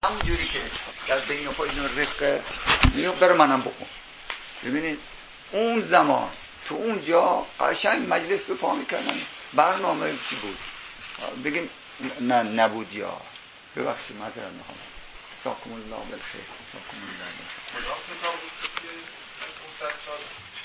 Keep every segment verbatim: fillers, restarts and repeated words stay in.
همونجوری که در بین خودتون رفقه میگم برای منم بخون. ببینید اون زمان تو اونجا قشنگ مجلس به پا میکنن. برنامه چی بود؟ بگیم نه نبود یا ببخشید معذرت میخوام. ساکم الله بالخیر. ساکم الله بالخیر.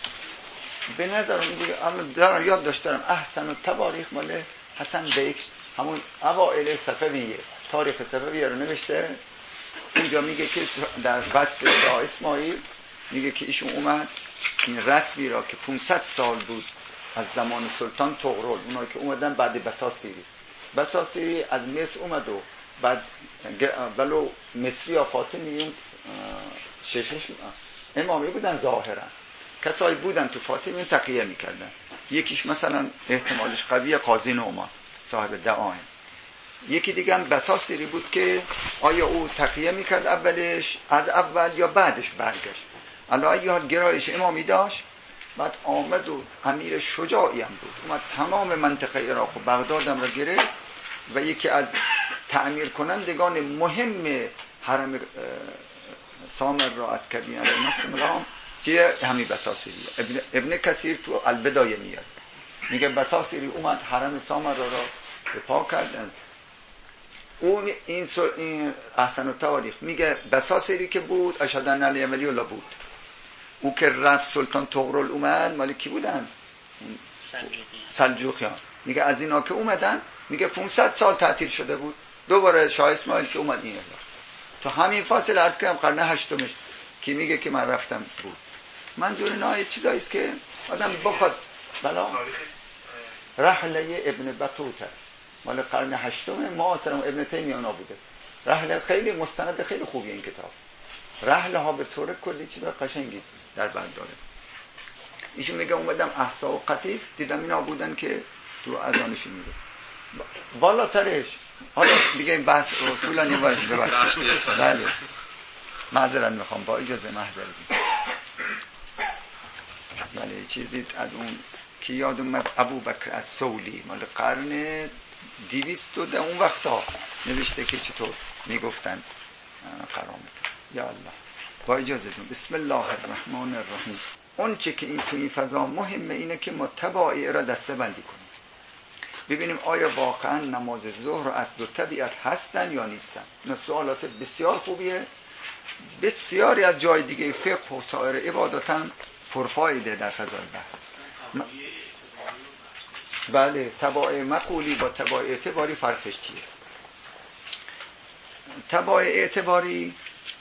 به نظر میگه اما دارم یاد داشتم احسن و تواریخ مال حسن بیک همون اوائل صفویه، تاریخ صفویه رو نوشته. اونجا میگه که در فصل شاه اسماعیل میگه که ایشون اومد این رسمی را که پانصد سال بود از زمان سلطان طغرل، اونایی که اومدن بعد بساسیری بساسیری از مصر اومد و بعد ولو مصری یا فاطمی ششش امامی بودن ظاهرا، کسایی بودن تو فاطمی تقیه میکردن. یکیش مثلا احتمالش قویه قاضی نعمان صاحب دعایم، یکی دیگه هم بساسیری بود که آیا او تقیه میکرد اولش از اول یا بعدش برگشت. علاوه حال گرایش امامی داشت. بعد آمد و امیر شجاعی هم بود، اومد تمام منطقه عراق و بغداد هم را گرفت و یکی از تعمیر کنندگان مهم حرم سامر را از کبین علیه السلام چیه همین بساسیری. ابن, ابن کثیر تو البدایه میاد میگه بساسیری اومد حرم سامر را, را به پا کرد. اون این, این احسن و تواریخ میگه بساسیری که بود اشهد ان علی ولی الله بود. او که رفت سلطان طغرل اومد مال کی بودن؟ سلجوقیان. میگه از اینا که اومدن میگه پانصد سال تعطیل شده بود. دوباره شاه اسماعیل که اومد این احلا تو همین فاصله عرض کردم قرن هشتمش که میگه که من رفتم بود. منظور اینا یه چیزایی است که آدم بخواد بلا رحله ابن بطوطه مال قرن هشتم معاصر ابن تیمیه اونا بوده. رحله خیلی مستند خیلی خوبیه این کتاب. رحله ها به طور کلی چیز قشنگی در بر داره. ایشون میگه اومدم احسا و قطیف دیدم اینا بودن که تو اذانش میره بالاترش. حالا دیگه این بحث طولانی باشه ببخشید. بله معذرت میخوام با اجازه معذرت. بله چیزی از اون که یاد اومد ابوبکر از سولی مال قرن دویست و ده اون وقتا نوشته که چطور میگفتن قرامت. یا الله با اجازهتون بسم الله الرحمن الرحیم. اون چه که این تو این فضا مهمه اینه که ما تبعی را دسته بندی کنیم، ببینیم آیا واقعا نماز ظهر از دو طبیعت هستن یا نیستن. این سوالات بسیار خوبیه. بسیاری از جای دیگه فقه و سایر عبادات هم پرفایده در فضای بحث. م... بله تبع مقولی با تبع اعتباری فرقش چیه؟ تبع اعتباری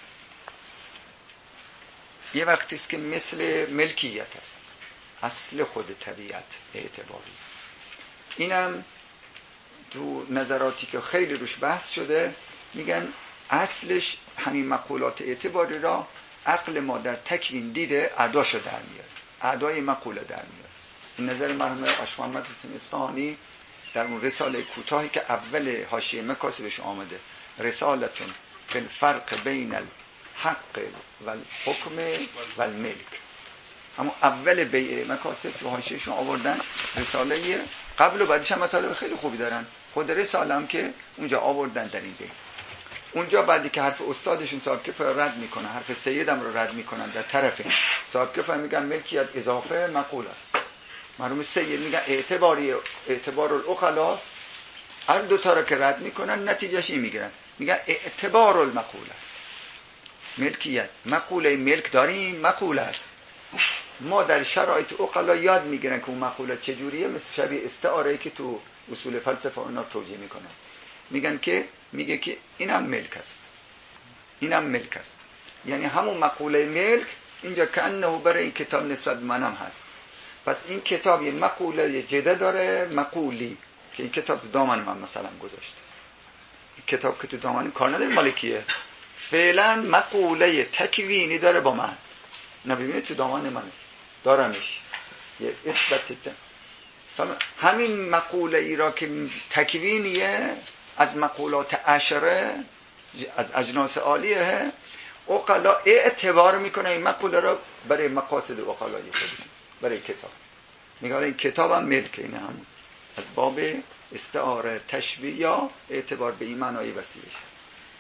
یه وقتی است که مثل ملکیت است، اصل خود طبیعت اعتباری. اینم تو نظراتی که خیلی روش بحث شده میگن اصلش همین مقولات اعتباری را عقل ما در تکوین دیده اعداشو در میاره، اعدای مقوله در میاره. این نظر مرحوم آش محمد حسین اصفهانی در اون رساله کوتاهی که اول حاشیه مکاسبش آمده، رسالتون فی الفرق بین الحق و الحکم و الملک، اما اول بیع مکاسب تو حاشیهشون آوردن رساله قبل و بعدش هم مطالب خیلی خوبی دارن. خود رساله هم که اونجا آوردن در این بیع. اونجا بعدی که حرف استادشون صاحب کفایه رد میکنن، حرف سیدم رو رد میکنن، در طرف صاحب کفایه میگن ملکیت اضافه مقول است، مرحوم سید میگن اعتباری اعتبار العقلاست. هر دو تا رو که رد میکنن نتیجهش این میگیرن، میگن اعتبار المقول است. ملکیت مقوله ملک داریم مقول است. ما در شرایط عقلا یاد میگیرن که اون مقوله چجوریه، مثل شبیه استعاره که تو اصول فلسفه اونا توجیه میکنن. میگن که میگه که اینم ملک است، اینم ملک است، یعنی همون مقوله ملک اینجا کانه برای این کتاب نسبت به منم هست. پس این کتاب یه مقوله جده داره مقولی که این کتاب تو دامن من مثلا گذاشته. این کتاب که تو دامن کار نداره مالکیه، فعلا مقوله تکوینی داره با من. نبینید تو دامن منه دارمش یه اثبات. همین مقوله ای را که تکوینیه از مقولات عشره از اجناس عالیه، عقلا اعتبار میکنه این مقوله را برای مقاصد عقلایی خودشون، برای کتاب. میگه این کتاب هم ملکه، اینه همون از باب استعاره تشبیه یا اعتبار به این معنای وسیعش.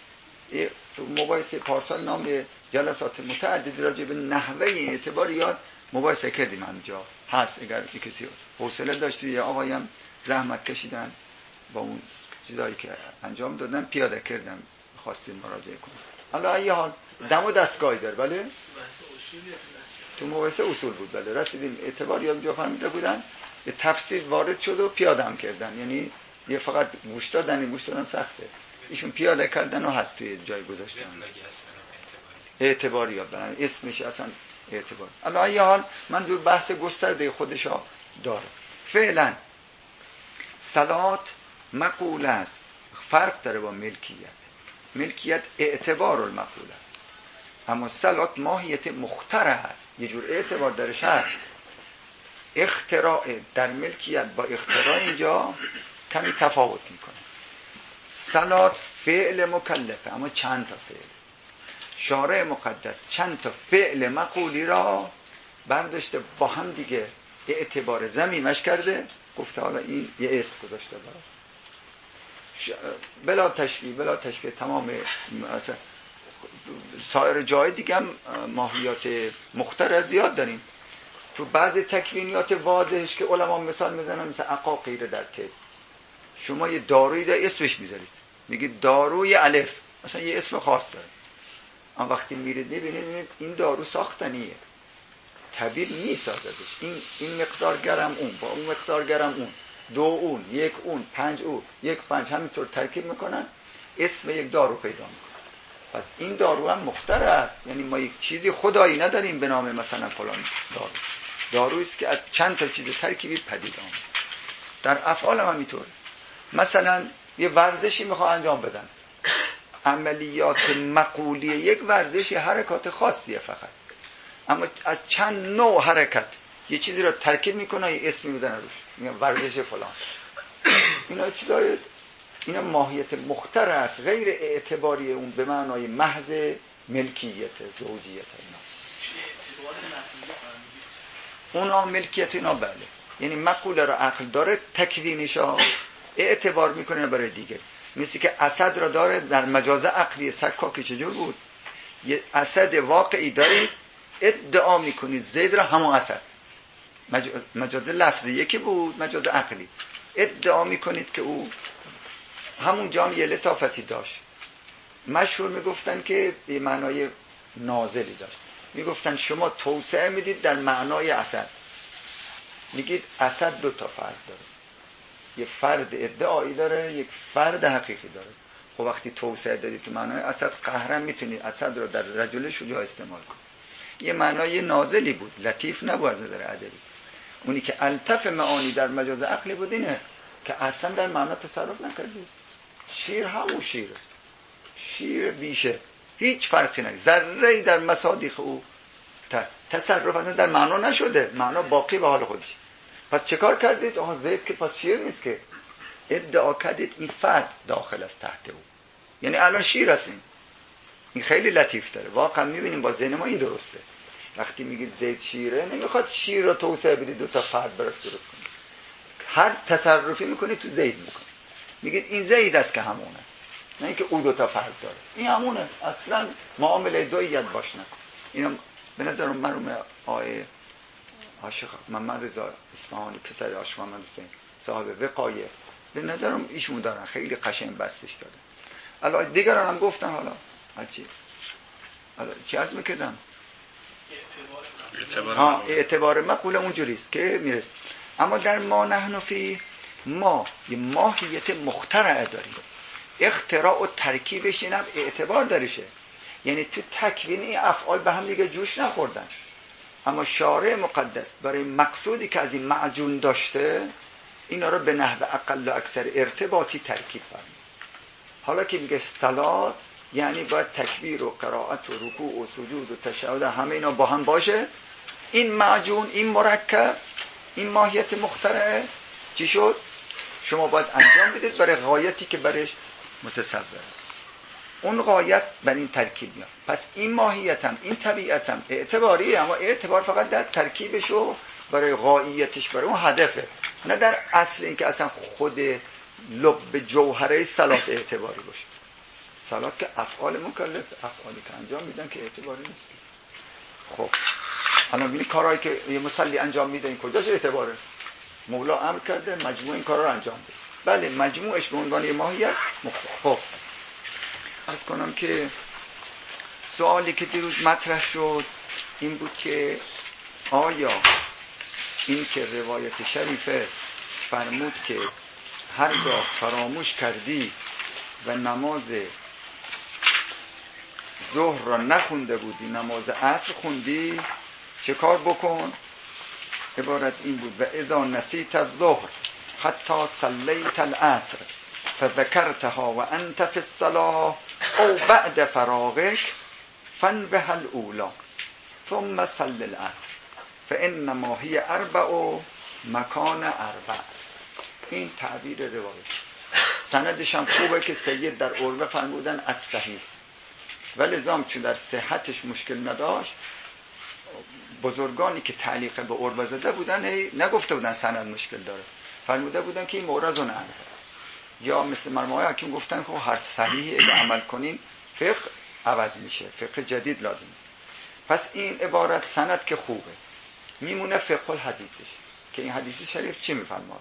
تو مباحثه پارسال نام جلسات متعددی راجع به نحوه اعتبار یاد مباحثه کردیم. همینجا هست اگر کسی حوصله داشتی یا آقایم زحمت کشیدن با اون چیزایی که انجام دادن پیاده کردن خواستیم مراجعه کنیم. حالا ای حال دم و دستگاهی داره. بله تو مباحثه اصول بود. بله رسیدیم اعتبار یاد اونجا فهمیده بودن به تفسیر وارد شد و پیاده هم کردن. یعنی یه فقط گوش دادن، این گوش دادن سخته، ایشون پیاده کردن و هست توی جای گذاشتن اعتباری یاد برن اسمش اصلا اعتبار. اما ای حال منظور بحث گسترده خودشا داره. فعلا صلات مقوله است، فرق داره با ملکیت. ملکیت اعتبار المقوله است، اما صلات ماهیت مخترع است، یه جور اعتبار درش هست. اختراع در ملکیت با اختراع اینجا کمی تفاوت میکنه. صلات فعل مکلفه، اما چند تا فعل. شارع مقدس چند تا فعل مقولی را برداشته با هم دیگه اعتبار ضمیمش کرده، گفته حالا این یه اسم گذاشته داره. ش... بلا تشبیه بلا تشبیه تمام مثلا سایر جای دیگه هم ماهیات مختلف زیاد داریم. تو بعض تکوینیات واضحش که علما مثال میزنن، مثل عقاقیر در طب، شما یه دارویی در اسمش میذارید، میگید داروی الف، مثلا یه اسم خاص داره، اما وقتی میرید میبینید این دارو ساختنیه، طبیب میسازدش، این این مقدار گرم اون با اون مقدار گرم اون، دو اون، یک اون، پنج اون، یک پنج، همینطور ترکیب میکنن اسم یک دارو پیدا میکنن. پس این دارو هم مخترع است، یعنی ما یک چیزی خدایی نداریم به نام مثلا فلان دارو. دارویی است که از چند تا چیز ترکیبی پدید آمده. در افعال هم همینطوره. مثلا یه ورزشی میخواد انجام بدن، عملیات مقولی یک ورزشی حرکات خاصیه فقط، اما از چند نوع حرکت یه چیزی رو ترکیب میکنه، یه اسمی میزنه روش، میگن ورزش فلان. اینا چیزای اینا ماهیت مخترع است، غیر اعتباری اون به معنای محض ملکیت زوجیت. اینا اونا ملکیت اینا بله، یعنی مقوله رو عقل داره، تکوینشا اعتبار میکنه برای دیگه. مثل که اسد را داره در مجاز عقلی سکاکی چجور بود؟ یه اسد واقعی دارید ادعا میکنید زید را همون اسد، مجاز لفظی یکی بود، مجاز عقلی ادعا میکنید که او همون جام یه لطافتی داشت. مشهور میگفتن که یه معنای نازلی داشت، میگفتن شما توسعه میدید در معنای اسد، میگید اسد دو تا فرد داره، یه فرد ادعایی داره، یک فرد حقیقی داره. خب وقتی توسعه دادید تو معنای اسد، قهرا میتونید اسد رو در رجل شجاع استعمال کنید. یه معنای نازلی بود، لطیف نبود از نظر ادبی. اونی که الطف معانی در مجاز عقلی بود اینه که اصلا در معنا تصرف نکردید. شیر همون شیره، شیر بیشه، هیچ فرقی نگه، ذره‌ای در مصادیق او تصرف اصلا در معنا نشده، معنا باقی به حال خودش. پس چه کار کردید؟ آها زید که پس شیر نیست، که ادعا کردید این فرد داخل است تحت او، یعنی الان شیر هستیم. این خیلی لطیف داره، واقعا میبینیم با ذهن ما این درسته. وقتی میگید زید شیره، نمیخواد شیر رو توسعه بدید دو تا فرد براش درست کنید، هر تصرفی میکنید تو زید میکنید، میگید این زید است که همونه، نه اینکه او دو تا فرد داره، این همونه، اصلا معامله دویت باش نکن. اینا به نظر مرحوم آقای عاشق محمد رضا اصفهانی پسر عاشق محمد حسین صاحب وقایه، به نظرم ایشون دارن خیلی قشنگ بستش داره. الان دیگران هم گفتن، حالا چی حالا چی عرض میکردم؟ اعتبار ها اعتبار مقوله اونجوریست که میرسه. اما در ما نحن فی ما یه ماهیت مخترع داریم، اختراع و ترکیبش اینم اعتبار دارشه، یعنی تو تکوین افعال به هم دیگه جوش نخوردن، اما شارع مقدس برای مقصودی که از این معجون داشته اینا رو به نحو اقل و اکثر ارتباطی ترکیب فرمود. حالا که میگه صلات یعنی باید تکبیر و قرائت و رکوع و سجود و تشهد همه اینا با هم باشه. این معجون، این مرکب، این ماهیت مخترعه چی شد؟ شما باید انجام بدید برای غایتی که برش متصوره، اون غایت بر این ترکیب میاد. پس این ماهیتم، این طبیعتم اعتباریه، اما اعتبار فقط در ترکیبش و برای غایتش، برای اون هدفه، نه در اصل این که اصلا خود لب جوهره صلات اعتباری باشه. صلات که افعال مکلف، افعالی که انجام میدن که اعتباری نیست. خب الان ببین کارهایی که یه مصلی انجام میده این کجاش اعتباره؟ مولا امر کرده مجموع این کارا رو انجام بده. بله مجموعش به عنوان یه ماهیت مختلف. خب عرض کنم که سوالی که دیروز مطرح شد این بود که آیا این که روایت شریفه فرمود که هرگاه فراموش کردی و نماز ظهر را نخونده بودی نماز عصر خوندی چه کار بکن؟ عبارت این بود: و اذا نسیت الظهر حتی صلیت العصر فذکرتها و انت فی الصلاة او بعد فراغک فانبه الاولی ثم صل العصر فانما هی اربع مکان اربع. این تعبیر روایت سندش هم خوبه که سید در عروه فرمودن از صحیح، ولی زام چون در صحتش مشکل نداشت بزرگانی که تعلیق به عروه زده بودن نگفته بودن سند مشکل داره، فرموده بودن که این مورزون عنه، یا مثل مرموهای حکیم گفتن که هر صحیحی اگه عمل کنیم فقه عوض میشه، فقه جدید لازم. پس این عبارت سند که خوبه، میمونه فقه الحدیثش که این حدیث شریف چی میفرماد.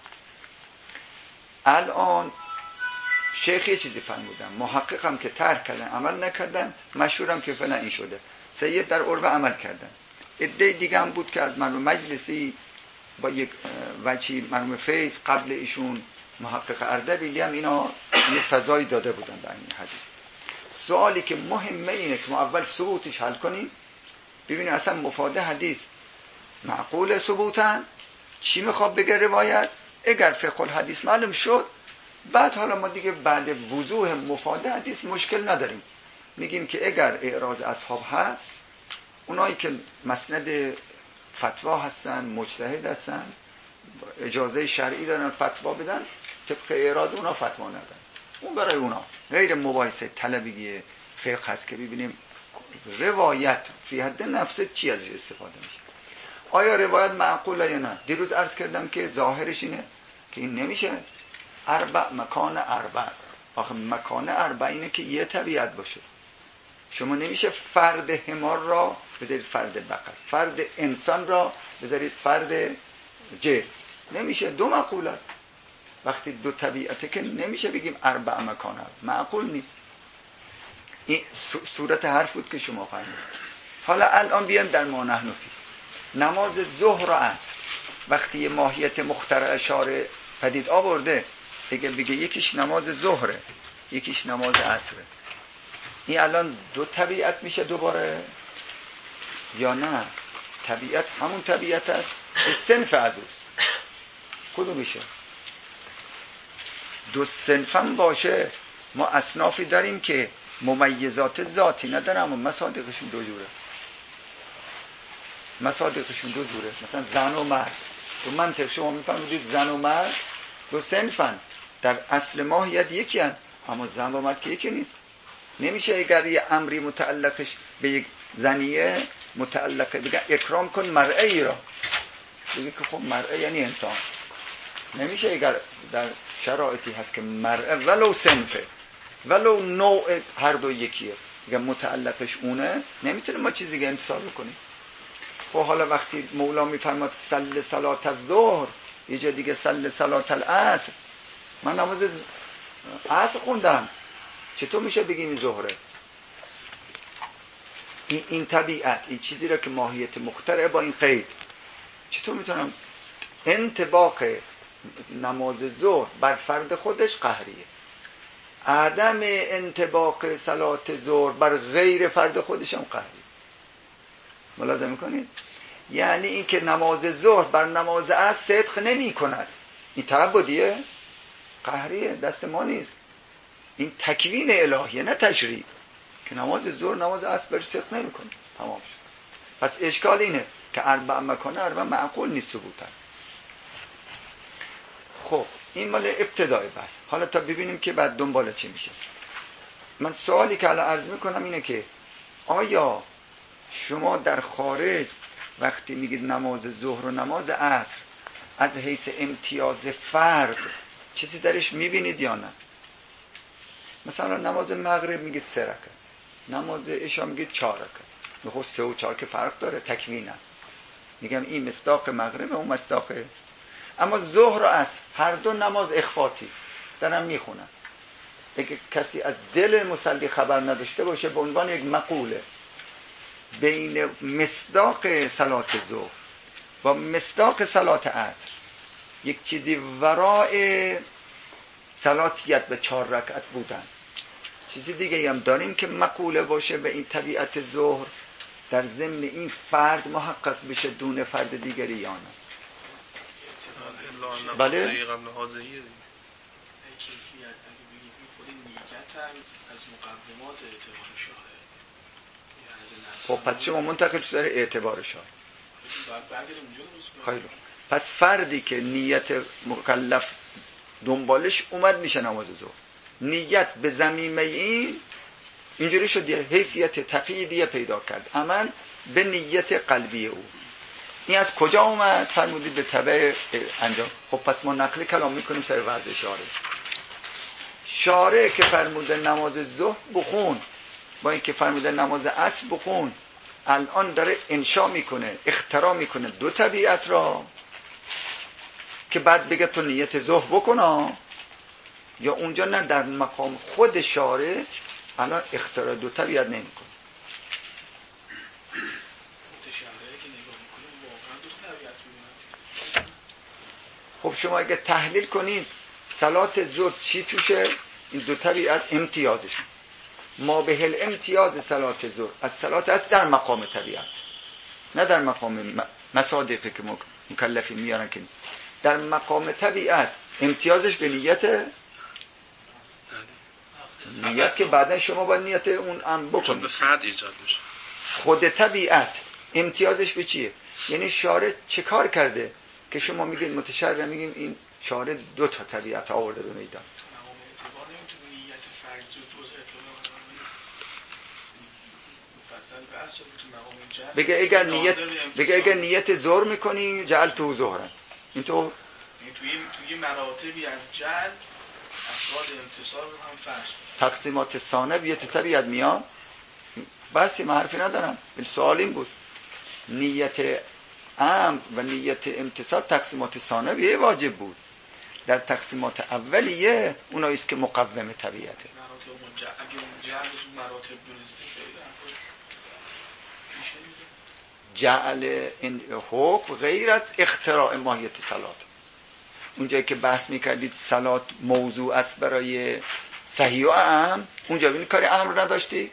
الان شیخ یه چیزی فرمودن، محققم که ترک کردن عمل نکردن، مشهورم که فعلا این شده. سید در عروه عمل کردن، عده دیگه هم بود که از مرحوم مجلسی با یک وجهی مرحوم فیض قبل ایشون محقق اردبیلی هم اینا یه فضایی داده بودن در این حدیث. سوالی که مهمه اینه که ما اول ثبوتش حل کنیم، ببینیم اصلا مفاد حدیث معقول ثبوتن چی میخواد بگه روایت. اگر فقه الحدیث معلوم شد بعد حالا ما دیگه بعد وضوح مفاد حدیث مشکل نداریم، میگیم که اگر اعراض اصحاب هست، اونایی که مسند فتوا هستن مجتهد هستن اجازه شرعی دارن فتوا بدن، طبق اعراض اونا فتوا ندن، اون برای اونا غیر مباحثه طلبی فقه هست که ببینیم روایت فی حد نفسه چی ازش استفاده میشه، آیا روایت معقوله یا نه. دیروز عرض کردم که ظاهرش اینه که این نمیشه اربع مکان اربع. آخه مکان اربع اینه که یه طبیعت باشه، شما نمیشه فرد حمار را بذارید فرد بقر، فرد انسان را بذارید فرد جسم، نمیشه، دو معقول است. وقتی دو طبیعته که نمیشه بگیم اربع مکان اربع، معقول نیست. این صورت حرف بود که شما فهمید. حالا الان بیایم در ما نحن فی نماز ظهر و عصر، وقتی یه ماهیت مخترع اشاره پدید آورده، اگه بگه یکیش نماز ظهره یکیش نماز عصره، این الان دو طبیعت میشه دوباره یا نه؟ طبیعت همون طبیعت است، دو صنف از اوست. کدوم میشه؟ دو صنف هم باشه. ما اصنافی داریم که ممیزات ذاتی ندارن اما مصادیقشون دو جوره، مصادیقشون دو جوره، مثلا زن و مرد. تو منطق شما میفهمید زن و مرد دو صنفن، در اصل ماهیت یکی هن، اما زن و مرد که یکی نیست. نمیشه اگر یه امری متعلقش به یک زنیه متعلقه بگن اکرام کن مرعه ای را، بگه که خب مرعه یعنی انسان، نمیشه اگر در شرایطی هست که مرعه ولو صنفه ولو نوع هر دو یکیه اگر متعلقش اونه نمیتونه ما چیزی که امتصال کنیم. خب حالا وقتی مولا میفرماد صل صلات الظهر، یه جا دیگه صل صلات العصر، من نماز عصر خوندم، چطور میشه بگیم این ظهره؟ این, این طبیعت، این چیزی را که ماهیت مخترعه با این قید، چطور میتونم انطباق نماز ظهر بر فرد خودش قهریه، عدم انطباق صلات ظهر بر غیر فرد خودش هم قهریه. ملاحظه میکنید؟ یعنی این که نماز ظهر بر نماز عصر صدق نمی کند، این تعبدیه، قهریه، دست ما نیست. این تکوین الهیه نه تشریع، که نماز ظهر نماز عصر بر صدق نمی کنه، تمام شد. پس اشکال اینه که اربع مکانه اربع معقول نیست ثبوتا. خب این مال ابتدای بحث. حالا تا ببینیم که بعد دنبال چی میشه. من سوالی که الان عرض میکنم اینه که آیا شما در خارج وقتی میگید نماز ظهر و نماز عصر از حیث امتیاز فرد چیزی درش میبینید یا نه؟ مثلا نماز مغرب میگه سه رکعت، نماز عشا میگه چهار رکعت. خب سه و چهار که فرق داره تکوینن، میگم این مصداق مغرب اون مصداقه. اما ظهر و عصر هر دو نماز اخفاتی دارن میخونن. اگه کسی از دل مصلی خبر نداشته باشه به عنوان یک مقوله بین مصداق صلات ظهر با مصداق صلات عصر یک چیزی ورای صلاتیت به چهار رکعت بودن، چیزی دیگه هم داریم که مقوله باشه به این طبیعت ظهر در ضمن این فرد محقق بشه دون فرد دیگری یا نه. بله خب پس شما منتقل شده داره اعتبار شاهد. خیلی پس فردی که نیت مکلف دنبالش اومد میشه نماز ظهر، نیت به ضمیمه این اینجوری شد حیثیت تقییدیه پیدا کرد، عمل به نیت قلبی او. این از کجا اومد؟ فرمودی به تبع انجام. خب پس ما نقل کلام میکنیم سر وضع شارع. شارع که فرموده نماز ظهر بخون با اینکه فرموده نماز عصر بخون، الان داره انشا میکنه، اختراع میکنه دو طبیعت را که بعد بگه تو نیت ظهر بکن، یا اونجا نه در مقام خود شارع الان اختراع دو طبیعت نمیکنه. خب شما اگه تحلیل کنید صلات ظهر چی توشه؟ این دو طبیعت امتیازش ما به هل امتیاز صلات ظهر از صلات است در مقام طبیعت، نه در مقام مصادفه که مکلفین میارن، که در مقام طبیعت امتیازش به نیت نیت که بعدا شما با نیت اون ام بکنید به فرد ایجاد میشه. خود طبیعت امتیازش به چیه؟ یعنی شارع چه کار کرده که شما میگید متشرع میگیم این شارع دو تا طبیعت آورده به میدان. بگه اگر نیت بگه اگر نیت ظهر میکنی جعل تو ظهرن، این تو توی مراتبی از جعل افراد امتصال هم فرش تقسیمات ثانویه طبیعت میاد. بسی من حرفی ندارم، سوال این بود نیت امر و نیت امتصال تقسیمات ثانویه واجب بود، در تقسیمات اولیه اوناییست که مقوم طبیعته. جعل این حکم غیر از اختراع ماهیت صلات. اونجایی که بحث میکردید صلات موضوع است برای صحیح و اعم، اونجا ببینید کاری امر نداشتید.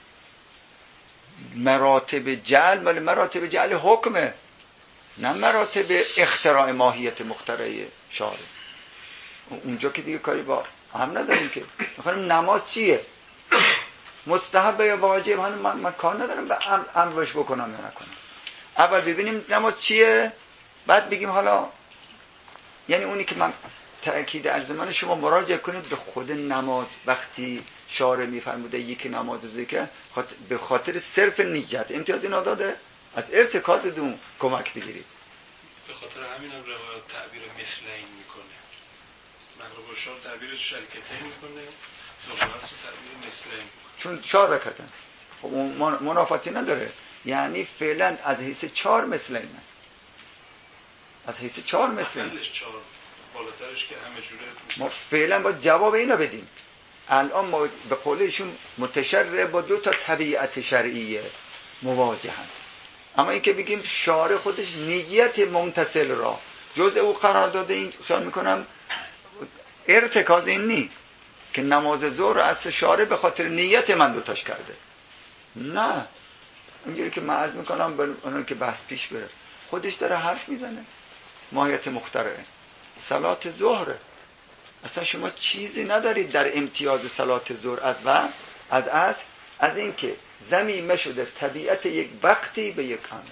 مراتب جعل ولی مراتب جعل حکمه، نه مراتب اختراع ماهیت مخترع شارع. اونجا که دیگه کاری با هم نداریم که میخوایم نماز چیه، مستحب یا واجب، من, من کار ندارم به امرش بکنم یا نکنم. اول ببینیم نماز چیه بعد بگیم حالا. یعنی اونی که من تأکید عرض من شما مراجعه کنید به خود نماز. وقتی شارع میفرموده یکی نماز ذکر به خاطر صرف نیت امتیاز اینا داده، از ارتکاز دون کمک بگیرید. به خاطر همین هم روایت تعبیر مثلین میکنه، مغرب و شام تعبیر شرکتین میکنه، ظهر و عصر تعبیر مثلین، چون چهار رکعتن. خب منافاتی نداره، یعنی فعلا از حیث چهار مثلین، از حیث چهار مثلین بالاترش که همه جوره. ما فعلا با جواب اینا بدیم. الان ما به قول ایشون متشرع با دو تا طبیعت شرعیه مواجهن، اما این که بگیم شارع خودش نیت متصل را جزء او قرار داده، این خیال میکنم ارتکاز این نی که نماز ظهر از شارع به خاطر نیت من دوتاش کرده. نه، اینجوری که من عرض میکنم به اونان که بحث پیش بره، خودش داره حرف میزنه ماهیت مخترعه. صلات ظهره اصلا شما چیزی ندارید در امتیاز صلات ظهر از و از عصر، از این که ضمیمه شده طبیعت یک وقتی به یک عملی.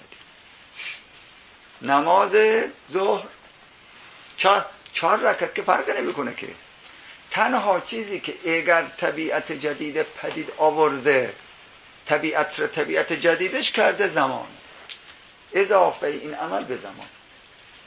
نماز ظهر چهار, چهار رکعت که فرق نمیکنه که. تنها چیزی که اگر طبیعت جدید پدید آورده طبیعت را طبیعت جدیدش کرده زمان، اضافه این عمل به زمان،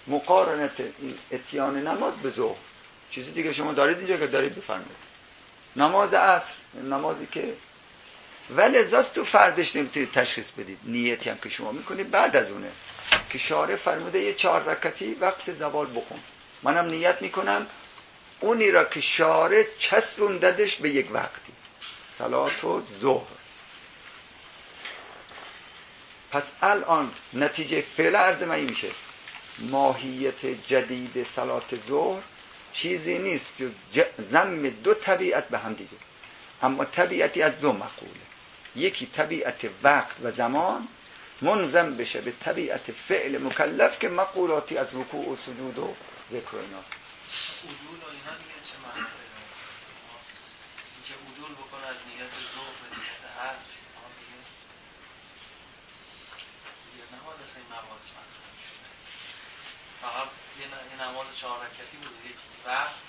مقارنت این اتیان نماز به ظهر. چیزی دیگه شما دارید اینجا که دارید بفرمایید. نماز عصر نمازی که ولی ازاست تو فردش نمیتونید تشخیص بدید. نیتی هم که شما میکنید بعد از اونه که شارع فرموده یه چهار رکعتی وقت زوال بخون. منم نیت میکنم اونی را که شارع چسبونددش به یک وقتی، صلات و ظهر. پس الان نتیجه فعل عرض من این میشه ماهیت جدید صلات ظهر چیزی نیست جز ضم دو طبیعت به هم دیگه، اما طبیعتی از دو مقوله. یکی طبیعت وقت و زمان منظم بشه به طبیعت فعل مکلف که مقولاتی از رکوع و سجود و ذکر و ایناست. عدول و اینا دیگه چه معنی داره؟ اینکه عدول بکنه از نیت ظهر به نیت عصر دیگه دیگه نماز اصلا این مباحث مطرح میشه. فقط یه نماز چهار رکعتی بود یک وقت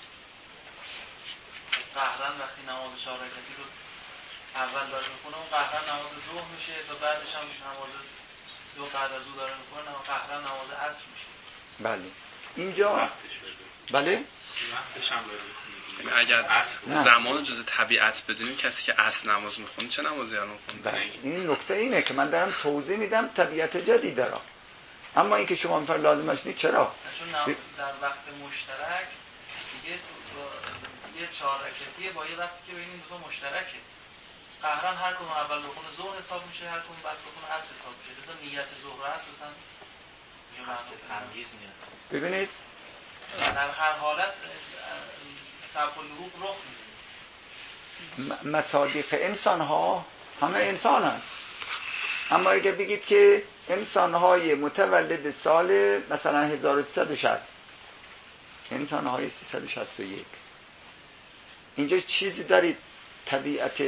قهرن وقتی نماز چهار رکعتی رو اول داره میکنه اون قهرن نماز ظهر میشه تا بعدش هم نماز دو بعد از او داره میکنه قهرن نماز عصر میشه. بله اینجا بله وقتش هم داره یعنی اگر زمان جز طبیعت بدونیم کسی که اصل نماز میخونه چه نمازی الان میخونه؟ بله. این نکته اینه که من دارم توضیح میدم طبیعت جدید داره، اما اینکه شما میفرمایید لازمش نیست. چرا؟ چون در وقت مشترک دیگه یه چهار رکعتیه با یه وقتی که ببینیم دو تا مشترکه. قهرن هر کدوم اول بخونه ظهر حساب میشه، هر کدوم بعد بخونه عصر حساب میشه. لذا نیت ظهر و عصر اصلا یه معنی تمییز میاد. ببینید در هر حالت صرف الوقوف رخ میده. مصادیق انسان ها همه انسان هست، اما اگر بگید که انسان های متولد سال مثلا هزار و سیصد و شصت، انسان های سیصد و شصت و یک، اینجا چیزی دارید طبیعت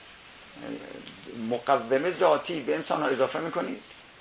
مقومه ذاتی به انسان ها اضافه میکنید؟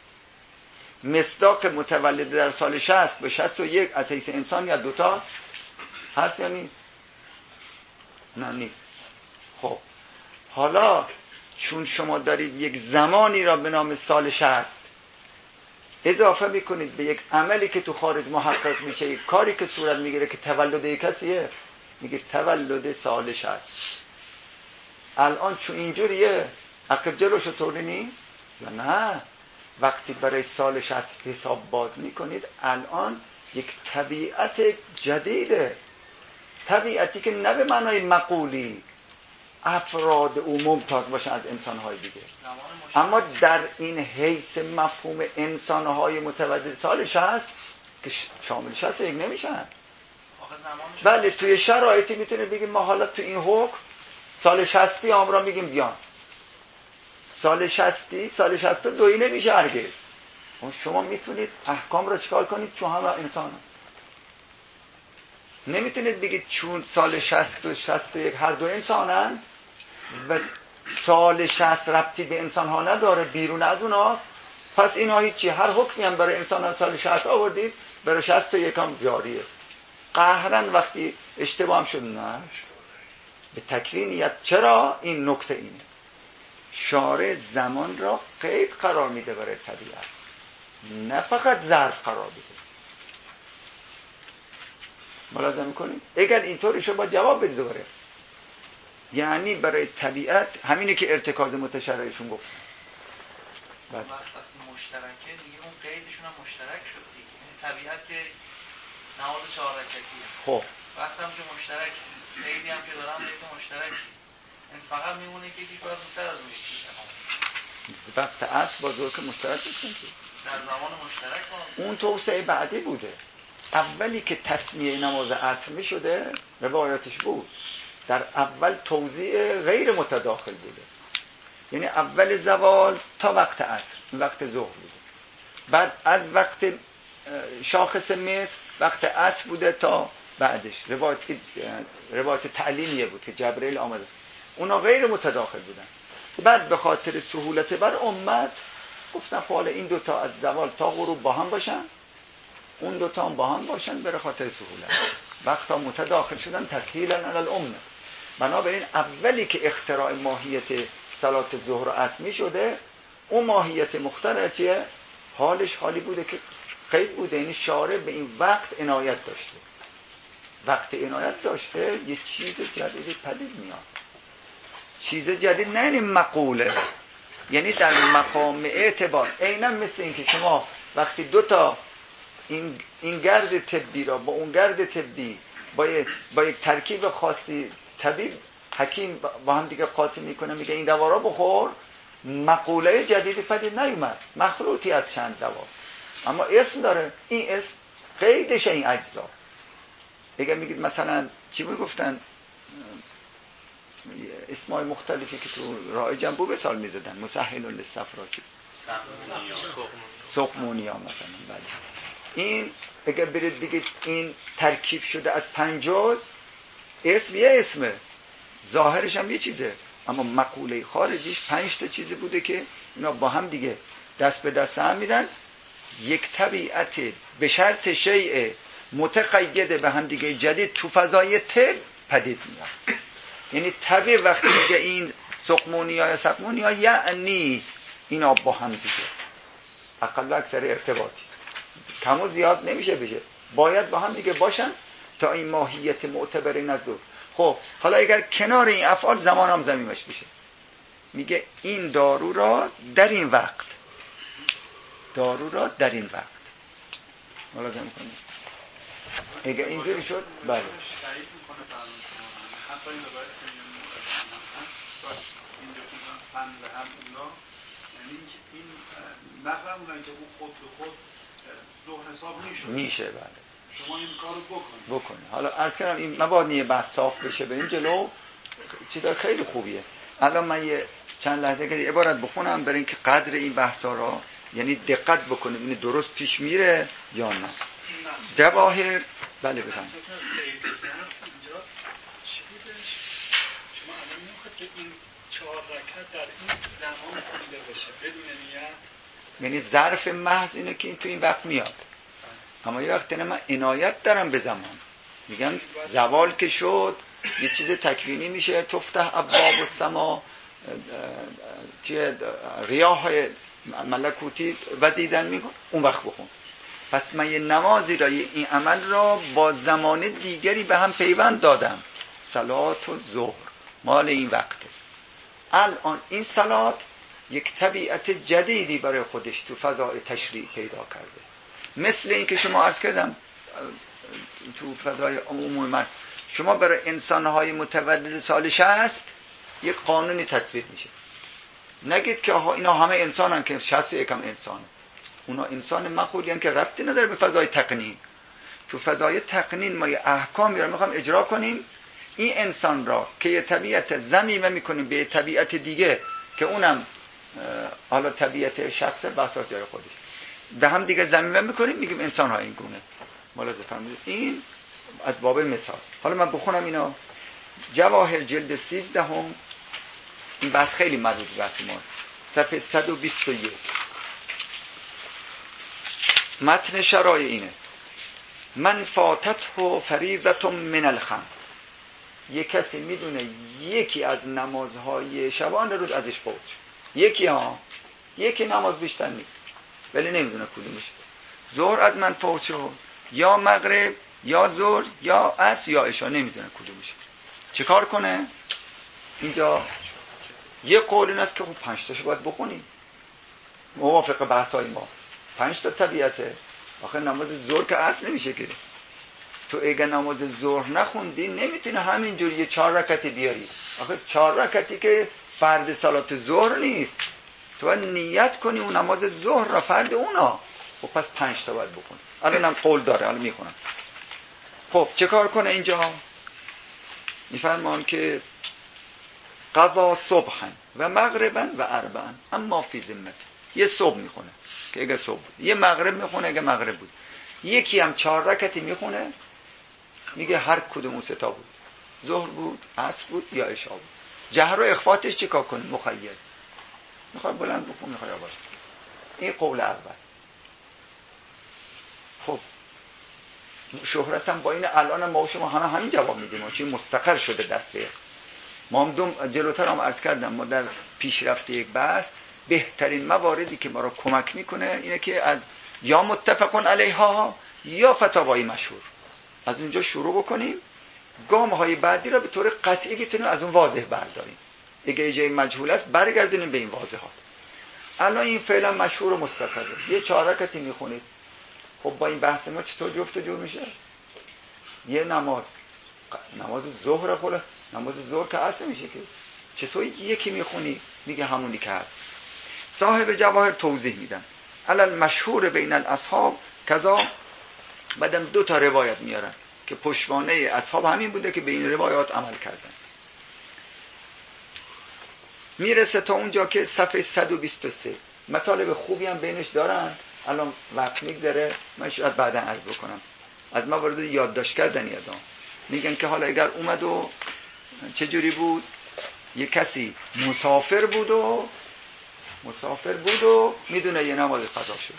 مصداق متولد در سال شصت به شصت و یک از حیث انسان یا دوتاست؟ هست یا نیست؟ نه نیست. خب حالا چون شما دارید یک زمانی را به نام سال شصت اضافه میکنید به یک عملی که تو خارج محقق میشه، یک کاری که صورت میگیره که تولد یک کسیه، میگه تولد سال شصت. الان چون اینجوریه عقب جلوش طوری نیست یا نه؟ وقتی برای سال شصت حساب باز میکنید الان یک طبیعت جدیده، طبیعتی که نه به معنای مقولی افراد او ممتاز باشن از انسانهای دیگه، اما در این حیث مفهوم انسانهای متولد سال شصت که شامل شصت و یک نمیشن. بله توی شرایطی میتونه بگیم ما حالا تو این حکم سال شصتی آمرا میگیم بیان، سال شصتی سال شصت و دوی نمیشه هرگز. شما میتونید احکام را چکار کنید چون همه انسان هم. نمیتونید بگید چون سال شصت و شصت و یک هر دو انسانن و سال شصت ربطی به انسان ها نداره، بیرون از اوناست، پس اینا هیچی، هر حکمی هم برای انسان ها سال شصت آوردید برای شصت و یک هم جاریه. قهرن وقتی اشتباه هم شد نه به تکوینیت. چرا؟ این نکته اینه شارع زمان را قید قرار میده برای طبیعت، نه فقط ظرف قرار میده. ملاحظه میکنید؟ اگر اینطوری شد با جواب بده دوباره. یعنی برای طبیعت همینه که ارتکاز متشرعشون گفت. وقتی مشترکه دیگه اون قیدشون هم مشترک شد دیگه. طبیعت که نماز چهار رکعتیه. خب وقتی هم که مشترک قیدی هم که دارم دیگه مشترک. این فقط میمونه که یکی باید بیشتر از اون یکی. وقت عصر با ظهر که مشترک نیستن که. در زمان مشترک هم. اون توسعه بعدی بوده. اولی که تسمیه نماز عصر می شده روایاتش بود، در اول توزیع غیر متداخل بوده، یعنی اول زوال تا وقت عصر وقت ظهر بوده، بعد از وقت شاخص مصر وقت عصر بوده تا بعدش. روایت روایت تعلیمیه بود که جبرئیل آمده، اونا غیر متداخل بودن. بعد به خاطر سهولت بر امت گفتن خب حالا این دوتا از زوال تا غروب با هم باشن، اون دوتا هم با هم باشن، برای خاطر سهولت وقتا متداخل شدن تسهیلا علی الامه. بنابراین اولی که اختراع ماهیت صلات ظهر و عصر می شده، اون ماهیت مخترع چیه؟ حالش حالی بوده که قید بوده، یعنی شارع به این وقت عنایت داشته. وقت عنایت داشته یه چیز جدیدی پدید میاد. چیز جدید نه یعنی مقوله، یعنی در مقام اعتبار. عیناً مثل این که شما وقتی دو تا این این گرد طبی را با اون گرد طبی با با یک ترکیب خاصی طبیب حکیم با هم دیگه قاطی میکنه، میگه این دوا را بخور، مقوله جدیدی پدید نیومد، مخلوطی از چند دوا، اما اسم داره. این اسم قیدش این اجزا. دیگه میگید مثلا چی میگفتن، اسمای مختلفی که تو رایجن بو به سال میزدن، مسهل للصفراکی، سقمونیا مثلا. بله این اگه برید بگید این ترکیب شده از پنج جز، اسم یه اسمه، ظاهرش هم یه چیزه، اما مقوله خارجیش پنج تا چیزی بوده که اینا با هم دیگه دست به دست هم میدن، یک طبیعت به شرط شیء متقید به هم دیگه جدید تو فضای طب پدید میاد. یعنی طبیع وقتی که این سقمونیا یا سقمونیا یعنی اینا با هم دیگه اقل اکثر ارتباطی، کم و زیاد نمیشه بشه، باید با هم دیگه باشن تا این ماهیت معتبر نزد. خب حالا اگر کنار این افعال زمان هم ضمیمش بشه، میگه این دارو را در این وقت، دارو را در این وقت ملازم کنید. اگر اینجوری شد بله نفهم اونایی که اون خود به خود ذهن حساب میشه میشه بله شما این کارو بکنید بکنید. حالا عرض کردم این مبانی بحث صاف بشه بریم جلو، چیزا خیلی خوبیه. الان من یه چند لحظه که عبارت بخونم برای اینکه قدر این بحثا را یعنی دقت بکنیم این درست پیش میره یا نه. جواهر بله بفهم. این چهار رکعت در این زمان خوانده بشه بدون نیت، یعنی ظرف محض اینه که این تو این وقت میاد، اما یه وقت من عنایت دارم به زمان، میگم زوال که شد یه چیز تکوینی میشه، تفتح ابواب السما، ریاح ملکوتی وزیدن میگن، اون وقت بخون. پس من یه نمازی را این عمل را با زمان دیگری به هم پیوند دادم، صلات و ظهر مال این وقته. الان این صلات یک طبیعت جدیدی برای خودش تو فضای تشریع پیدا کرده، مثل این که شما عرض کردم تو فضای عمومی من شما برای انسانهای متولد سال شصت یک قانونی تصویب میشه، نگید که آها اینا همه انسانن که شصت یکم انسانه، اونا انسان مخلوقی که ربطی نداره به فضای تقنین. تو فضای تقنین ما یه احکامی رو میخوام اجرا کنیم، این انسان را که یه طبیعت ضمیمه میکنیم به طبیعت دیگه که اونم حالا طبیعت شخص بساط جای خودش به هم دیگه ضمیمه میکنیم، میگیم انسان ها این گونه. ملاحظه فرمودید این از باب مثال. حالا من بخونم اینا. جواهر جلد سیزده هم، این بحث خیلی مربوط به بحث ما، صفحه صد و بیست و یک. متن شرایع اینه: من فاتته فریضه من الخمس. یک کسی میدونه یکی از نمازهای شبان روز ازش فوت شد، یکی ها یکی نماز بیشتر نیست ولی نمیدونه کدومش. ظهر از من فوت شد، یا مغرب یا ظهر یا عصر یا عشا، نمیدونه کدومش. چه کار کنه؟ اینجا یه قول این است که خب پنج تاشو باید بخونی موافق بحثای ما، پنج تا طبیعته. آخه نماز ظهر که اصل نمیشه که تو اگه نماز ظهر نخوندی نمیتونی همینجوری یه چهار رکعتی بیاری. آخه چهار رکعتی که فرد صلات ظهر نیست، تو باید نیت کنی اون نماز ظهر را فرد اونا. خب پس پنج تا باید بخونی. الانم قول داره، الان میخونم. خب چه کار کنه اینجا؟ میفرمان که قضا صبحا و مغربا و اربعا اما فی ذمت. یه صبح میخونه که اگه صبح بود، یه مغرب میخونه اگه مغرب بود، یکی هم چهار رکعتی میخونه، میگه هر کدوم اون ستا بود، ظهر بود، عصر بود یا عشا بود. جهر و اخفاتش چیکار کنه؟ مخیر. میخوای بلند بخون، میخوای آواز. این قول اول. خب شهرتم با این الان ما و شما همه همین جواب میدیم، چی مستقر شده در فقه. ما هم دوم جلوتر هم عرض کردم، ما در پیشرفت یک بحث بهترین مواردی که ما را کمک میکنه اینه که از یا متفقون علیها یا فتاوای مشهور از اونجا شروع بکنیم، گام های بعدی را به طور قطعی بتونیم از اون واضح برداریم. اگه جای مجهول است برگردونیم به این واضحات. الان این فعلا مشهور و مستقره، یه چهار رکعتی میخونید. خب با این بحث ما چطور جفت و جور میشه؟ یه نماز نماز ظهر خلا نماز ظهر که اصل نمیشه که، چطور یکی میخونی میگه همونی که هست. صاحب جواهر توضیح میدن علل مشهور بین الاصحاب کذا، بعدم دو تا روایت میارن که پشتوانه اصحاب همین بوده که به این روایات عمل کردن. میرسه تا اونجا که صفحه صد و بیست و سه مطالب خوبی هم بینش دارن. الان وقت میگذره، من شاید بعدا عرض بکنم. از موارد یادداشت کردن یادم میگن که حالا اگر اومد و چجوری بود، یه کسی مسافر بود و مسافر بود و میدونه یه نماز قضا شد،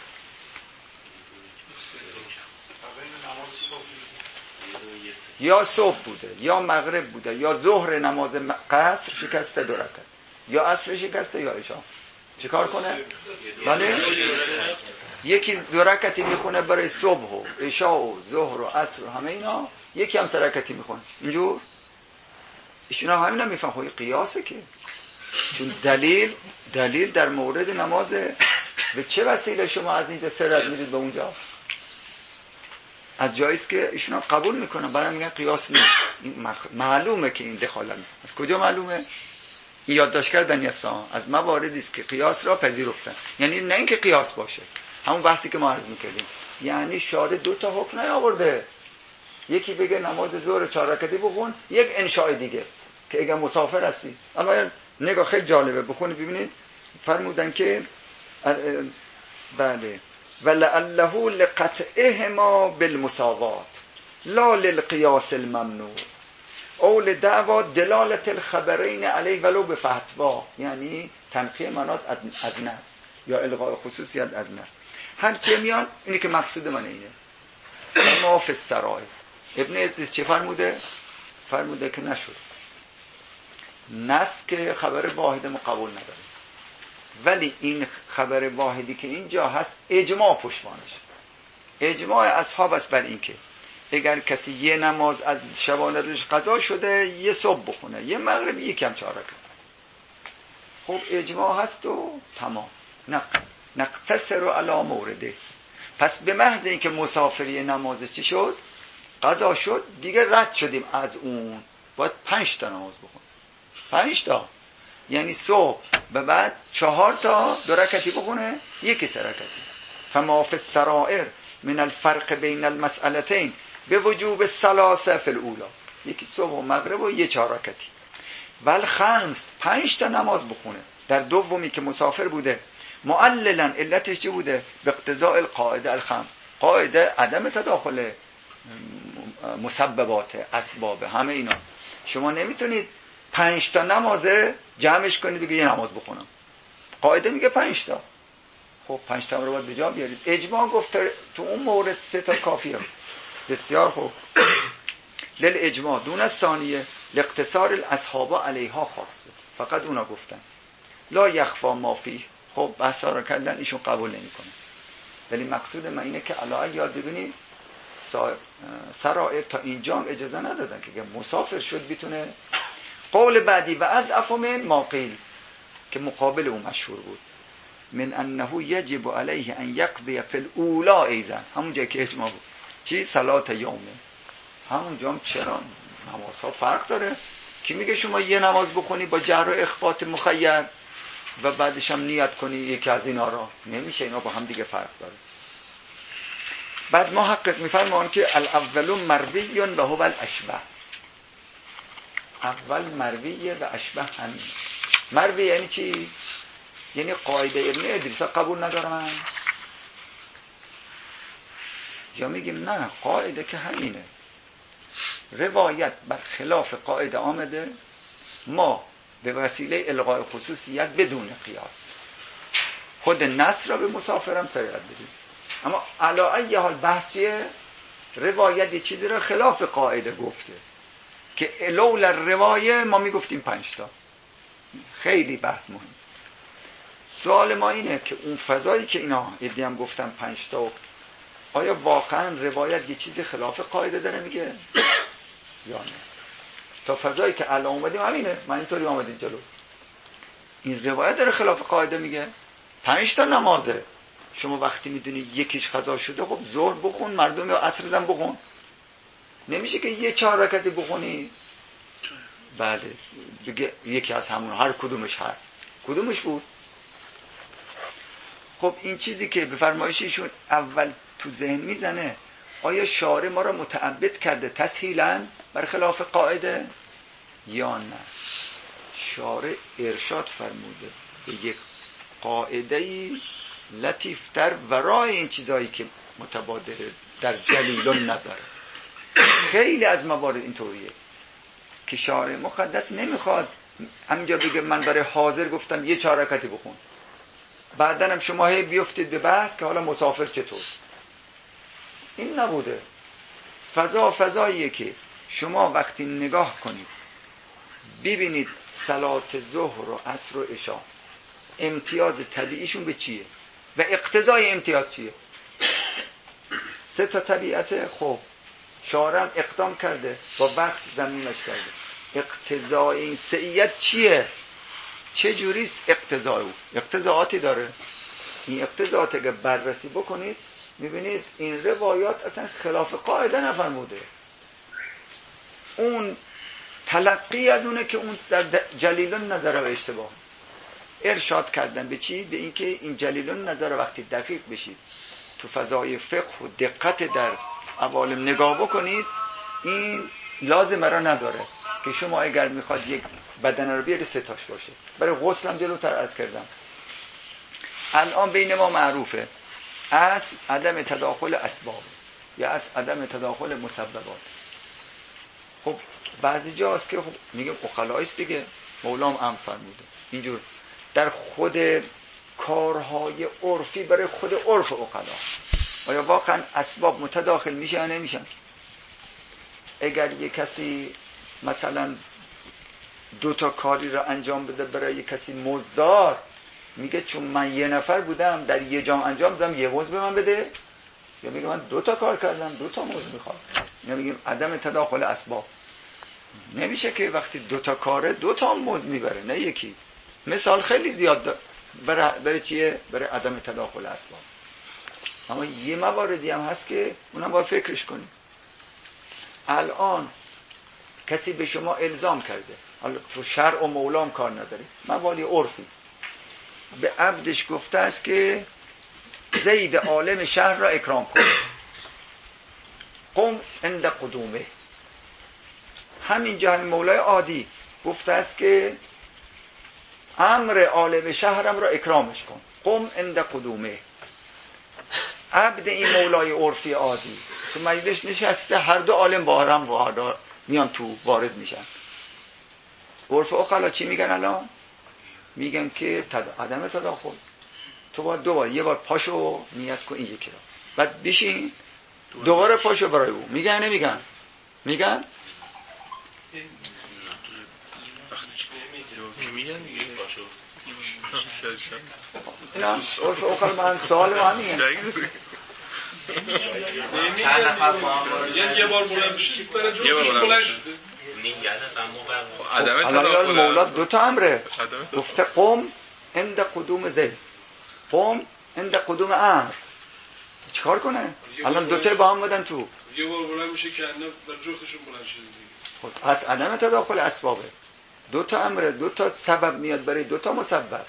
یا صبح بوده یا مغرب بوده یا ظهر نماز قصر شکسته دو رکعت، یا عصر شکسته یا عشاء، چیکار کنه؟ بله یکی دو رکعتی میخونه برای صبح و عشاء و ظهر و عصر و همه اینا، یکی هم سه رکعتی میخونه. اینجور ایشون هم همین هم میفهم خواهی قیاسه که، چون دلیل دلیل در مورد نمازه. به چه وسیله شما از اینجا سرت میدید به اونجا؟ از جاییست که ایشون هم قبول میکنن، بعد میگن قیاس نیست. این معلومه که این دخالت. از کجا معلومه؟ این یادداشت کردن یسا از مواردی است که قیاس را پذیرفتن. یعنی نه اینکه قیاس باشه، همون بحثی که ما عرض میکردیم، یعنی شارع دو تا حکم نیاورده. یکی بگه نماز ظهر چهار رکعتی بخون، یک انشاء دیگه که اگه مسافر هستی. اما نگاه خیلی جالبه، بخونید ببینید. فرمودن که بله ولعله لقطعهما بالمساوات لا للقیاس الممنوع او لدعوا دلالت الخبرین علیه ولو بفتوا، یعنی تنقیه منات از نص یا الغاء خصوصیت از نص. هر چه میان اینی که مقصود من اینه. ما فی السرائر ابن ادریس چه فرموده؟ فرموده که نشد نص که خبر واحد ما قبول نداره، ولی این خبر واحدی که اینجا هست اجماع پشتوانش. اجماع اصحاب است بر این که اگر کسی یه نماز از شبانه روزش قضا شده، یه صبح بخونه، یه مغرب، یکم چهار رکعت، خب اجماع هست و تمام. نقتصر علی مورده. پس به محض اینکه مسافری نمازش چی شد؟ قضا شد، دیگه رد شدیم از اون. باید پنج تا نماز بخون، پنج تا، یعنی صبح به بعد چهار تا دو رکعتی بخونه، یکی سه رکعتی. فما فی السرائر من الفرق بین المسئلتین به وجوب الثلاثه فی الاولی، یکی صبح و مغرب و یه چهار رکعتی. ول خمس، پنج تا نماز بخونه در دومی که مسافر بوده. معللا علتش چی بوده؟ به اقتضاء القاعده الخمس، قاعده عدم تداخل مسببات اسباب همه اینا. شما نمیتونید پنج تا نمازه جمعش کنید بگید یه نماز بخونم. قاعده میگه پنج تا. خب پنج تا رو باید به جا بیارید. اجماع گفته تو اون مورد سه تا کافیه. بسیار خوب. لل اجماع دون از ثانیه لاقتصار الاصحاب علیها خاصه، فقط اونا گفتن لا یخفا ما فیه. خب بحثا رو کردن، ایشون قبول نمیکنه. ولی مقصود من اینه که علاوه یاد ببینید سرائر تا اینجا هم اجازه ندادن که مسافر شد بتونه. قول بعدی و از افهمن ما قیل که مقابل اون مشهور بود، من انه یجب علیه ان یقضی فی الاولا ایضا، همون جایی که اجماع بود. چی؟ صلات یومه. همون جا هم چرا نمازها فرق داره؟ کی میگه شما یه نماز بخونی با جهر و اخفات مخیر و بعدش هم نیت کنی یکی از اینا را؟ نمیشه، اینا با هم دیگه فرق داره. بعد محقق میفرمان که الاول مروی و هو الاشبه. اول مرویه و اشبه همین. مروی یعنی چی؟ یعنی قاعده ابن ادریس قبول ندارن یا میگیم نه قاعده که همینه، روایت بر خلاف قاعده آمده، ما به وسیله الغاء خصوصیت بدون قیاس خود نص را به مسافرم سریعت بدیم. اما علی ای حال بحثیه روایت یه چیزی را خلاف قاعده گفته که لولا روایه ما میگفتیم پنج تا. خیلی بحث مهم. سوال ما اینه که اون فضایی که اینا ادی هم گفتن پنج تا، آیا واقعا روایت یه چیزی خلاف قاعده داره میگه یا نه؟ تا فضایی که الان اومدیم همینه. من اینطوری اومدیم جلو، این روایت داره خلاف قاعده میگه. پنج تا نمازه، شما وقتی میدونی یکیش قضا شده خب ظهر بخون، مردم یا عصر دم بخون. نمیشه که یه چهار رکعتی بخونی بله بگه یکی از همون هر کدومش هست. کدومش بود؟ خب این چیزی که به فرمایششون اول تو ذهن میزنه، آیا شارع ما را متعبد کرده تسهیلاً برخلاف قاعده یا نه؟ شارع ارشاد فرموده به یک قاعده‌ای لطیفتر ورای این چیزایی که متبادره در جلیل نداره. خیلی از موارد اینطوریه که شارع مقدس نمیخواد همینجا بگه من برای حاضر گفتم یه چهار رکعتی بخون، بعدن هم شما هی بیفتید به بحث که حالا مسافر چطور. این نبوده. فضا فضاییه که شما وقتی نگاه کنید ببینید صلات ظهر و عصر و عشاء امتیاز طبیعیشون به چیه و اقتضای امتیاز چیه. سه تا طبیعت. خب شارع اقدام کرده با وقت زمینش کرده. اقتضای این سعیت چیه؟ چه جوریست اقتضای او؟ اقتضاعاتی داره. این اقتضاعات اگه بررسی بکنید میبینید این روایات اصلا خلاف قاعده نفرموده. اون تلقی از اونه که اون در جلیل النظر و اشتباه ارشاد کردن به چی؟ به اینکه این جلیل النظر وقتی دقیق بشید تو فضای فقه و دقت در عوالم نگاه بکنید این لازم را نداره که شما اگر میخواد یک بدن رو بیاره ستاش باشه. برای غسل هم جلوتر عرض کردم الان بین ما معروفه اصل عدم تداخل اسباب یا اصل عدم تداخل مسببات. خب بعضی جاست که خب میگه اقلایست دیگه، مولام هم فرموده اینجور در خود کارهای عرفی برای خود عرف اقلا آیا واقعا اسباب متداخل میشه یا نمیشن؟ اگر یک کسی مثلا دو تا کاری را انجام بده برای یک کسی مزدار، میگه چون من یه نفر بودم در یه جام انجام دادم یه مزد به من بده، یا میگه من دو تا کار کردم دو تا مزد میخوام. یا میگیم عدم تداخل اسباب. نمیشه که وقتی دو تا کاره دو تا مزد میبره نه یکی. مثال خیلی زیاد داره برای, برای چیه؟ برای عدم تداخل اسباب. اما یه مواردی هم هست که اونم باید فکرش کنیم. الان کسی به شما الزام کرده، حالا تو شرع و مولام کار نداره، موالی عرفی، به عبدش گفته است که زید عالم شهر را اکرام کن، قم عند قدومه. همینجا همین مولای عادی گفته است که امر عالم شهرم را اکرامش کن، قم عند قدومه. عبد این مولای عرفی عادی تو مجلس نشسته، هر دو عالم با هم وارد میان تو وارد میشن. عرف اقلا چی میگن الان؟ میگن که تد... عدم تداخل. تو باید دو بار، یه بار پاشو نیت کن این یکی رو، بعد بشین دوباره پاشو برای او. میگن نمیگن؟ میگن میگن دیگه پاشو. اینا عرف اقلا من سوال ما همینه. یه بار بلند بشید برای جفتش بلند شده. الان مولا دو تا امره گفته قم عند قدوم زید، قم عند قدوم امر. چیکار کنه؟ الان دو تا با هم بدن تو یه بار بلند میشه که اندر برای جفتشون بلند شده. خب از عدم تداخل اسبابه. دو تا امره، دو تا سبب میاد برای دو تا مسبب.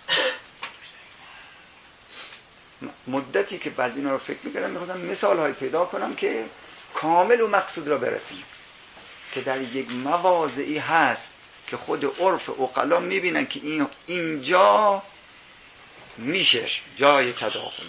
مدتی که بعضی اینا رو فکر میکردم میخواستم مثال های پیدا کنم که کامل و مقصود را برسیم، که در یک مواضعی هست که خود عرف عقلا میبینن که این اینجا میشه جای تداخله،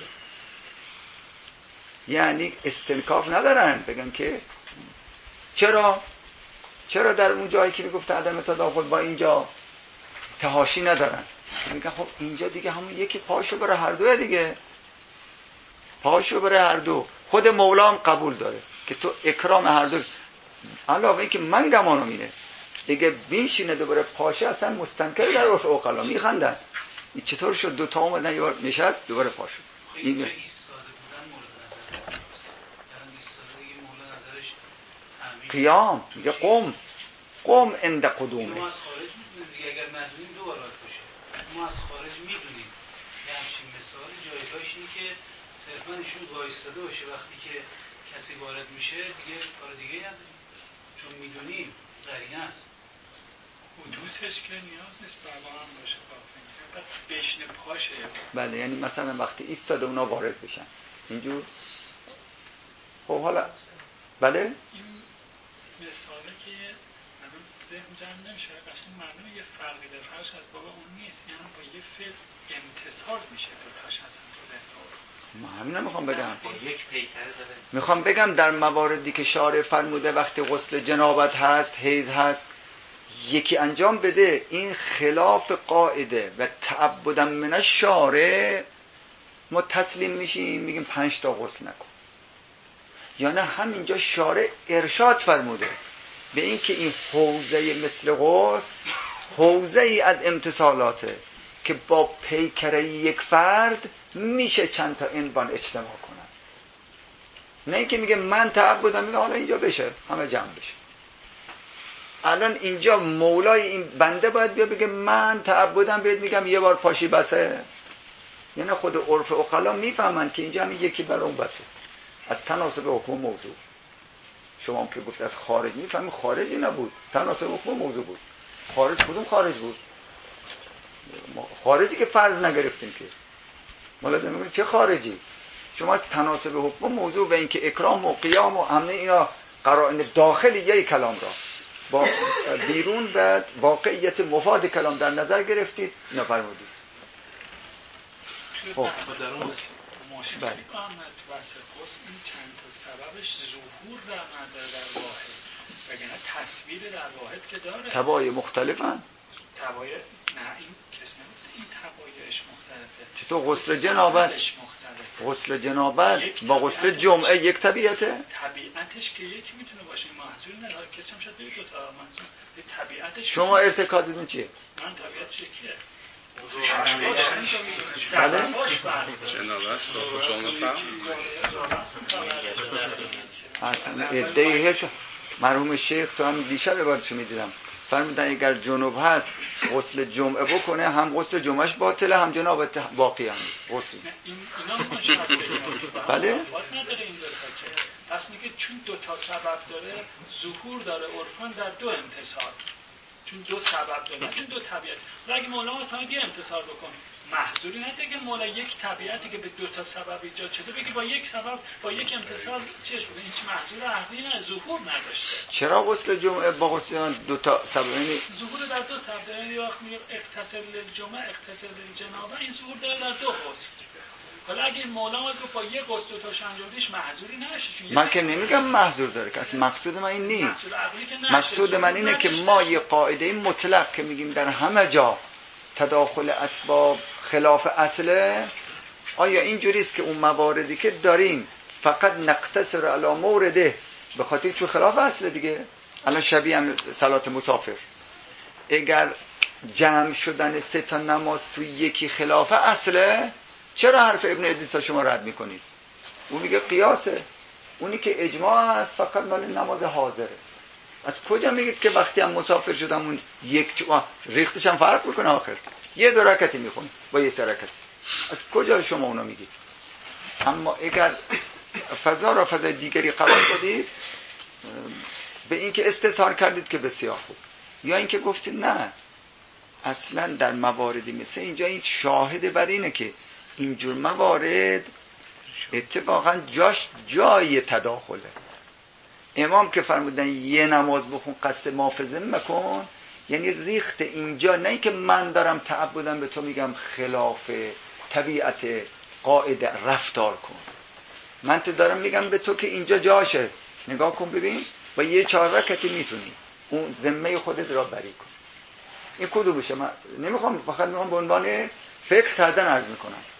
یعنی استنکاف ندارن بگن که چرا چرا در اون جایی که میگفت عدم تداخل با اینجا تهاشی ندارن. میگن خب اینجا دیگه همون یکی پاشو برای هر دوه دیگه، پاشو برای هر دو. خود مولام قبول داره که تو اکرام هر دو. علاوه این که من گمانم اینه دیگه بینشینه دوباره پاشه اصلا مستنکر در عرف عقلا میخندن. این چطور شد دو تا اومدن یه بار نشست دوباره پاشو. این ایستاده بودن مورد نظر یعنی ایستاده یه مورد نظرش همین قیام میگه قم قم عند قدومه. ما از خارج میتونیم دیگه اگر ندونیم دو بار باشه. ما از خارج میدونیم که همچین مثال جایگاهش اینه که صرفا ایشون وایستاده باشه وقتی که کسی وارد میشه دیگه کار دیگه نداریم، چون میدونیم قرینه است. حدوثش که نیاز نیست بابا هم باشه کافی، فقط بشن پاشه. بله، یعنی مثلا وقتی ایستاده اونا وارد بشن اینجور. خب حالا بله این مثاله که الان ذهن جمع نمیشه، قشنگ معلومه یه فرقی داره، فرقش از بابا اون نیست، یعنی با یه فعل امتصال میشه دوتاش اصلا تو ذهن رو. ما همین میخوام بگم، با یک پیکره داره. میخوام بگم در مواردی که شارع فرموده وقتی غسل جنابت هست، حیض هست، یکی انجام بده، این خلاف قاعده و تعبداً من الشارع، ما تسلیم میشیم میگیم پنج تا غسل نکن. یا نه همینجا شارع ارشاد فرموده به این که این حوزه مثل غسل حوزه ای از امتصالاته که با پیکره یک فرد میشه چند تا عنوان اجتماع کنن. نه اینکه میگه من تعبدم، میگه حالا اینجا بشه همه جمع بشه. الان اینجا مولای این بنده باید بیا بگه من تعبدم، بهت میگم یه بار پاشی بسه. یعنی خود عرف عقلا میفهمن که اینجا همین یکی بر اون بسه. از تناسب حکم موضوع شما هم که گفت از خارج میفهمی، خارجی نبود، تناسب حکم موضوع بود. خارج کدوم خارج بود؟ خارجی که فرض نگرفتیم که ما لازم میگیم چه خارجی؟ شما از تناسب حکم موضوع و اینکه اکرام و قیام و همه اینا قرائن داخلی یه کلام را با بیرون و واقعیت مفاد کلام در نظر گرفتید، اینا فرمودید. خب در اون مشکلی که آمد تو بحث غسل این چند تا سببش ظهور در نداره در واحد، وگرنه تصویر در واحد که داره. تبای مختلفن؟ تبای نه، این کس نمیده این تبایش مختلفه. چطور غسل جنابت؟ غسل جنابت با غسل جمعه یک طبیعته؟ طبیعتش که یکی میتونه باشه، محصول نداره، کسی هم شاید دو تا منظور. طبیعتش شما ارتکازتون چیه؟ من طبیعتش یکیه. بله؟ جنابت با جمعه فرق اصلا ادهی حس مرحوم شیخ تو هم دیشب عبارتشو میدیدم فرمودن اگر جنوب هست غسل جمعه بکنه، هم غسل جمعهش باطله هم جنابت باقی هم غسل. بله؟ پس میگه چون دو تا سبب داره ظهور داره عرفان در دو امتصال، چون دو سبب داره، چون دو طبیعت. و اگه مولا فرمود یه امتصال بکنه محضوری نده که مولا یک طبیعتی که به دو تا سبب ایجاد شده بگه با یک سبب با یک امتصال چش بده، این محضور عقلی نه، ظهور نداشته. چرا غسل جمعه با غسل دو تا سبب؟ یعنی ظهور در دو سبب داره. یعنی وقت میگه اغتسل للجمعه اغتسل للجنابه، این ظهور داره در دو غسل. حالا اگه مولا گفت با یک غسل دو تاش انجامش محضوری نشه، من که نمیگم محضور داره، که اصلا مقصود من این نیست. مقصود من اینه که ما یه قاعده مطلق که میگیم در همه جا تداخل اسباب خلاف اصله، آیا اینجوری است که اون مواردی که داریم فقط نقتصر علی مورده به خاطر چون خلاف اصله دیگه؟ الان شبیه هم صلات مسافر، اگر جمع شدن سه تا نماز تو یکی خلاف اصله، چرا حرف ابن ادریس شما رد میکنید؟ اون میگه قیاسه، اونی که اجماع است فقط مال نماز حاضره. از کجا میگید که وقتی هم مسافر شدم اون یک چو... ریختش هم فرق میکنه آخر؟ یه دو رکعتی میخونی با یه سه رکعتی، از کجا شما اونو میگید؟ اما اگر فضا را فضای دیگری قرار دادید به این که استظهار کردید که بسیار خوب، یا اینکه گفتید نه اصلا در مواردی مثل اینجا این شاهد بر اینه که اینجور موارد اتفاقا جاش جای تداخله. امام که فرمودن یه نماز بخون قصد محافظه مکن، یعنی ریخت اینجا، نه اینکه من دارم تعبدم به تو میگم خلاف طبیعت قاعده رفتار کن، من تو دارم میگم به تو که اینجا جاشه، نگاه کن ببین با یه چهار رکعتی میتونی اون ذمه خودت را بری کن. این کدوم بشه؟ من نمیخوام، فقط میخوام به عنوان فکر کردن عرض میکنم.